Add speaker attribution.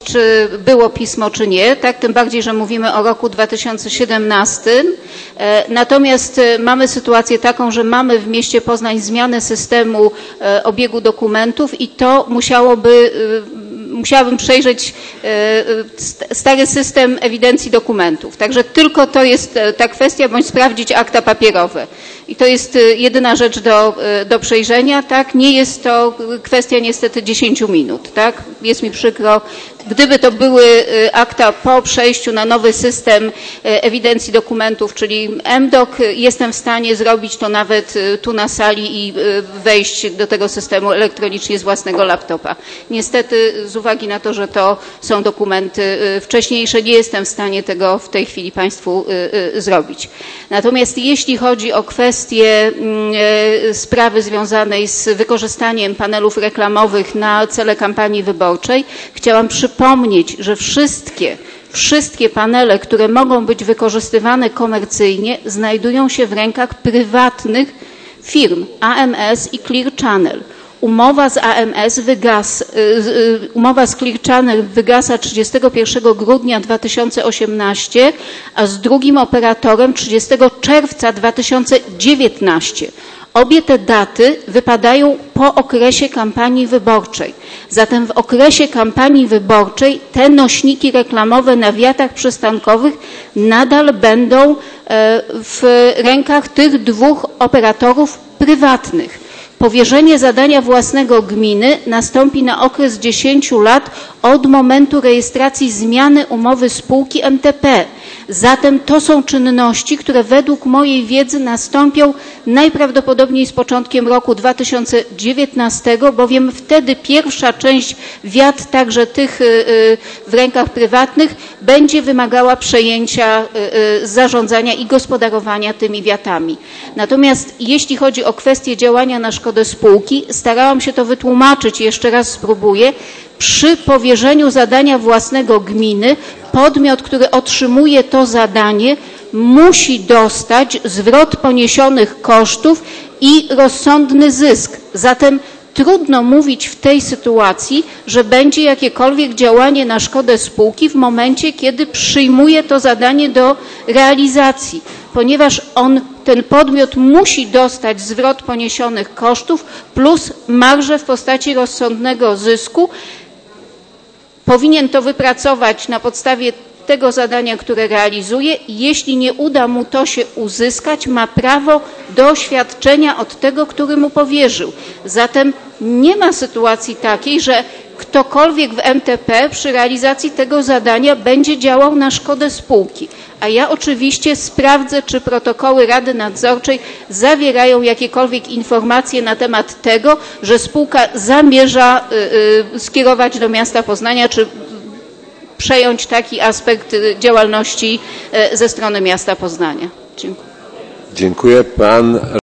Speaker 1: czy było pismo, czy nie, tak? Tym bardziej, że mówimy o roku 2017. Natomiast mamy sytuację taką, że mamy w mieście Poznań zmianę systemu obiegu dokumentów i to musiałabym przejrzeć stary system ewidencji dokumentów. Także tylko to jest ta kwestia, bądź sprawdzić akta papierowe. I to jest jedyna rzecz do przejrzenia, tak? Nie jest to kwestia niestety 10 minut, tak? Jest mi przykro. Gdyby to były akta po przejściu na nowy system ewidencji dokumentów, czyli mDoc, jestem w stanie zrobić to nawet tu na sali i wejść do tego systemu elektronicznie z własnego laptopa. Niestety z uwagi na to, że to są dokumenty wcześniejsze, nie jestem w stanie tego w tej chwili Państwu zrobić. Natomiast jeśli chodzi o kwestię sprawy związanej z wykorzystaniem panelów reklamowych na cele kampanii wyborczej, chciałam przypomnieć, że wszystkie panele, które mogą być wykorzystywane komercyjnie, znajdują się w rękach prywatnych firm AMS i Clear Channel. Umowa z Clear Channel wygasa 31 grudnia 2018, a z drugim operatorem 30 czerwca 2019. Obie te daty wypadają po okresie kampanii wyborczej. Zatem w okresie kampanii wyborczej te nośniki reklamowe na wiatach przystankowych nadal będą w rękach tych dwóch operatorów prywatnych. Powierzenie zadania własnego gminy nastąpi na okres 10 lat od momentu rejestracji zmiany umowy spółki MTP. Zatem to są czynności, które według mojej wiedzy nastąpią najprawdopodobniej z początkiem roku 2019, bowiem wtedy pierwsza część wiat, także tych w rękach prywatnych, będzie wymagała przejęcia zarządzania i gospodarowania tymi wiatami. Natomiast jeśli chodzi o kwestię działania na szkodę spółki, starałam się to wytłumaczyć, jeszcze raz spróbuję. Przy powierzeniu zadania własnego gminy podmiot, który otrzymuje to zadanie, musi dostać zwrot poniesionych kosztów i rozsądny zysk. Zatem trudno mówić w tej sytuacji, że będzie jakiekolwiek działanie na szkodę spółki w momencie, kiedy przyjmuje to zadanie do realizacji, ponieważ ten podmiot musi dostać zwrot poniesionych kosztów plus marżę w postaci rozsądnego zysku. Powinien to wypracować na podstawie tego zadania, które realizuje. Jeśli nie uda mu to się uzyskać, ma prawo do świadczenia od tego, który mu powierzył. Zatem nie ma sytuacji takiej, że ktokolwiek w MTP przy realizacji tego zadania będzie działał na szkodę spółki. A ja oczywiście sprawdzę, czy protokoły Rady Nadzorczej zawierają jakiekolwiek informacje na temat tego, że spółka zamierza skierować do miasta Poznania, czy przejąć taki aspekt działalności ze strony miasta Poznania. Dziękuję.
Speaker 2: Dziękuję. Pan